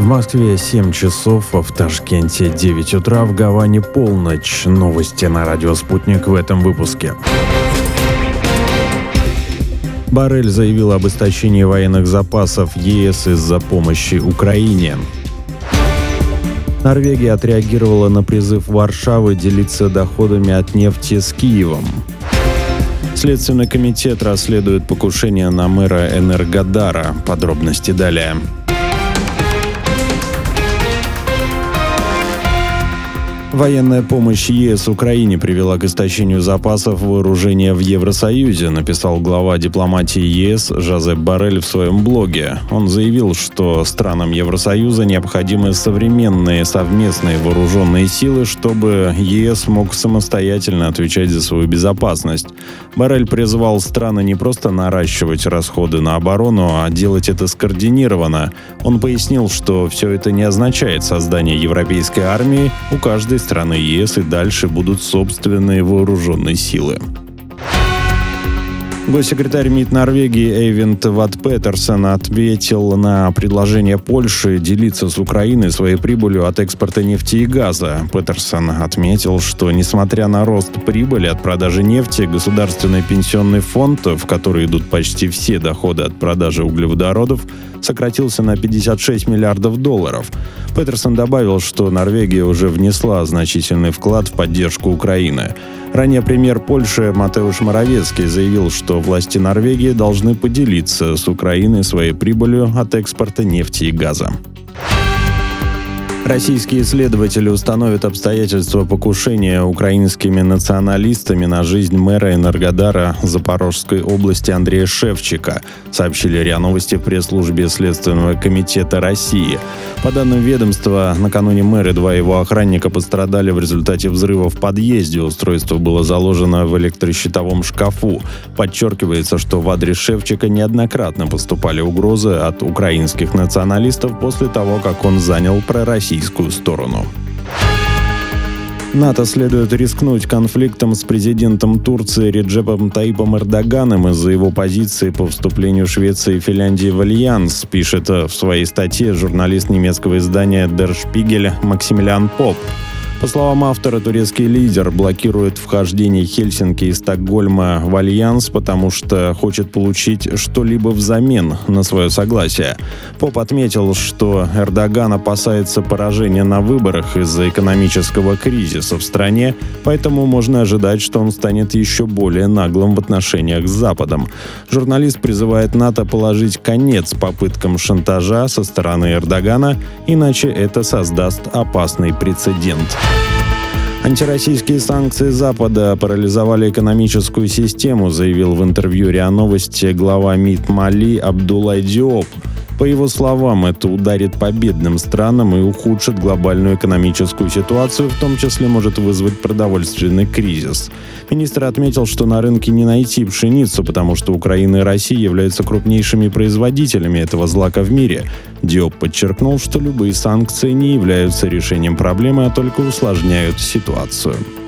В Москве 7 часов, а в Ташкенте 9 утра, в Гаване полночь. Новости на радио «Спутник» в этом выпуске. Боррель заявил об истощении военных запасов ЕС из-за помощи Украине. Норвегия отреагировала на призыв Варшавы делиться доходами от нефти с Киевом. Следственный комитет расследует покушение на мэра Энергодара. Подробности далее. Военная помощь ЕС Украине привела к истощению запасов вооружения в Евросоюзе, написал глава дипломатии ЕС Жозеп Боррель в своем блоге. Он заявил, что странам Евросоюза необходимы современные совместные вооруженные силы, чтобы ЕС мог самостоятельно отвечать за свою безопасность. Боррель призвал страны не просто наращивать расходы на оборону, а делать это скоординированно. Он пояснил, что все это не означает создание европейской армии, у каждой страны ЕС и дальше будут собственные вооруженные силы. Госсекретарь МИД Норвегии Эйвинд Ват Петерсон ответил на предложение Польши делиться с Украиной своей прибылью от экспорта нефти и газа. Петерсон отметил, что несмотря на рост прибыли от продажи нефти, Государственный пенсионный фонд, в который идут почти все доходы от продажи углеводородов, сократился на $56 миллиардов. Петерсон добавил, что Норвегия уже внесла значительный вклад в поддержку Украины. Ранее премьер Польши Матеуш Моровецкий заявил, что власти Норвегии должны поделиться с Украиной своей прибылью от экспорта нефти и газа. Российские следователи установят обстоятельства покушения украинскими националистами на жизнь мэра Энергодара Запорожской области Андрея Шевчика, сообщили РИА Новости в пресс-службе Следственного комитета России. По данным ведомства, накануне мэр и два его охранника пострадали в результате взрыва в подъезде. Устройство было заложено в электрощитовом шкафу. Подчеркивается, что в адрес Шевчика неоднократно поступали угрозы от украинских националистов после того, как он занял пророссийскую сторону. НАТО следует рискнуть конфликтом с президентом Турции Реджепом Таипом Эрдоганом из-за его позиции по вступлению Швеции и Финляндии в альянс, пишет в своей статье журналист немецкого издания Der Spiegel Максимилиан Поп. По словам автора, турецкий лидер блокирует вхождение Хельсинки и Стокгольма в альянс, потому что хочет получить что-либо взамен на свое согласие. Поп отметил, что Эрдоган опасается поражения на выборах из-за экономического кризиса в стране, поэтому можно ожидать, что он станет еще более наглым в отношениях с Западом. Журналист призывает НАТО положить конец попыткам шантажа со стороны Эрдогана, иначе это создаст опасный прецедент. Антироссийские санкции Запада парализовали экономическую систему, заявил в интервью РИА Новости глава МИД Мали Абдуллай Диоп. По его словам, это ударит по бедным странам и ухудшит глобальную экономическую ситуацию, в том числе может вызвать продовольственный кризис. Министр отметил, что на рынке не найти пшеницу, потому что Украина и Россия являются крупнейшими производителями этого злака в мире. Диоп подчеркнул, что любые санкции не являются решением проблемы, а только усложняют ситуацию.